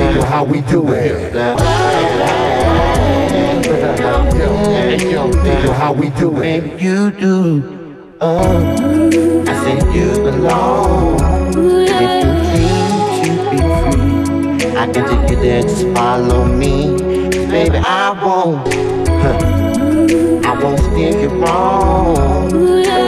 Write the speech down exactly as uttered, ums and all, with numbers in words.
yo, how we do it? Yo, yo, how we do it? Baby, you do. Uh, I said you belong. And if you dream to be free, I can take you there, just follow me. 'Cause baby, I won't, huh, I won't steer you wrong.